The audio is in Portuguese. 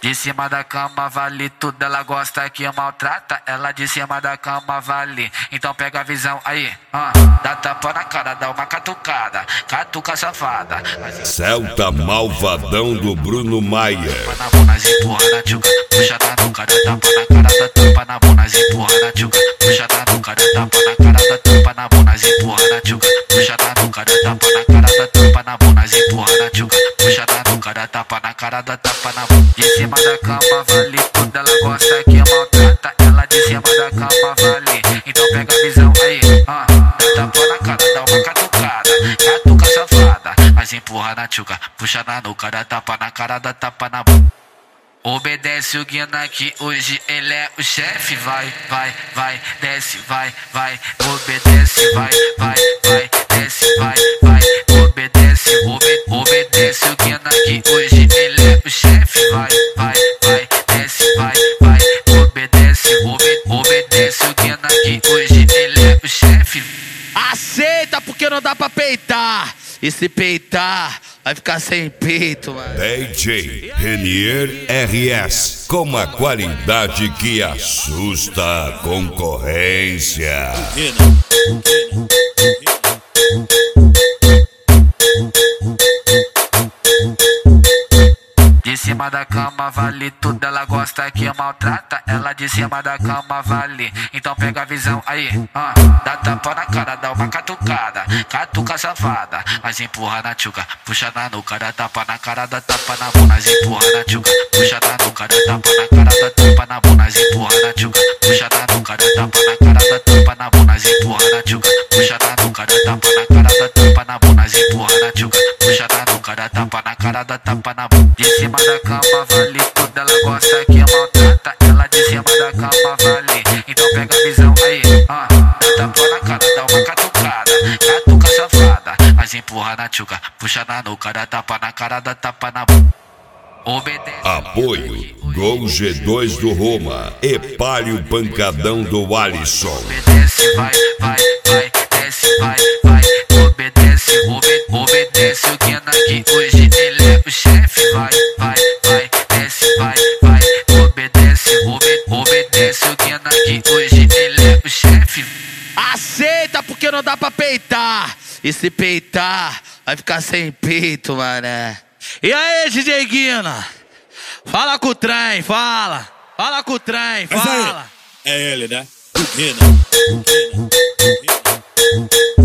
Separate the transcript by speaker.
Speaker 1: De cima da cama vale tudo, ela gosta que maltrata. Ela de cima da cama vale, então pega a visão aí. Dá tapa na cara, dá uma catucada, catuca safada.
Speaker 2: Celta malvadão do Bruno Maia.
Speaker 1: Tapa na bunda, empurra na tchuca, puxa na nuca, dá tapa na cara, dá tapa na bunda, empurra na tchuca, puxa na nuca, dá tapa na cara, dá tapa na bunda, empurra na tchuca, puxa na nuca, dá tapa na cara, dá tapa na bunda, empurra na tchuca, puxa na nuca, dá tapa na cara, dá tapa na bunda. De cima da cama vale tudo, ela gosta que maltrata. Ela de cima da cama vale, então pega a visão aí. Dá tapa na cara, dá uma catucada, catuca safada. Mas empurra na tchuca, puxa na nuca, dá tapa na cara, dá tapa na bunda. Obedece o Guina que hoje ele é o chefe. Vai, vai, vai, desce, vai, vai. Obedece, vai, vai, vai, desce, vai, vai. Obedece, obedece o Guina que hoje ele é o chefe. Vai, vai, vai, desce, vai, vai. Obedece, obedece o Guina que hoje ele é o chefe.
Speaker 3: Aceita porque não dá pra peitar. E se peitar, vai ficar sem peito, mano.
Speaker 2: DJ Renier RS, com a qualidade que assusta a concorrência.
Speaker 1: De cima da cama vale tudo, ela gosta que maltrata. Ela de cima da cama vale, então pega a visão aí. Dá tapa na cara, dá uma catucada, catuca safada. Mas empurra na tchuca, puxa na nuca, dá tapa na cara, dá tapa na bunda, empurra na tchuca, puxa na nuca, dá tapa na cara, dá tapa na bunda, empurra na tchuca, puxa na nuca, dá tapa na cara, dá tapa na bunda, empurra na tchuca, puxa na nuca, dá tapa na cara, dá tapa na bunda, empurra na tchuca, puxa na nuca, dá tapa na cara, dá tapa na bunda. De cima da cama vale tudo, ela gosta que maltrata. Ela de cima da cama vale, então pega a visão aí. Dá tapa na cara, dá uma catucada, catuca safada. Mas empurra na tchuca, puxa na nuca, dá tapa na cara, dá tapa na bunda. Obedece.
Speaker 2: Apoio Gol G2 do Roma e Palio Pancadão do Alisson.
Speaker 1: Obedece, vai, vai, vai, desce, vai, vai. Obedece, obedece o Guina que hoje ele é o chefe. Vai, vai, vai, desce, vai, vai. Obedece, obedece o Guina que hoje ele é o chefe.
Speaker 3: Aceita porque não dá pra peitar. E se peitar, vai ficar sem peito, mané. E aí, DJ Guina? Fala com o trem, fala. Fala com o trem, fala.
Speaker 4: É ele, né? O Guina.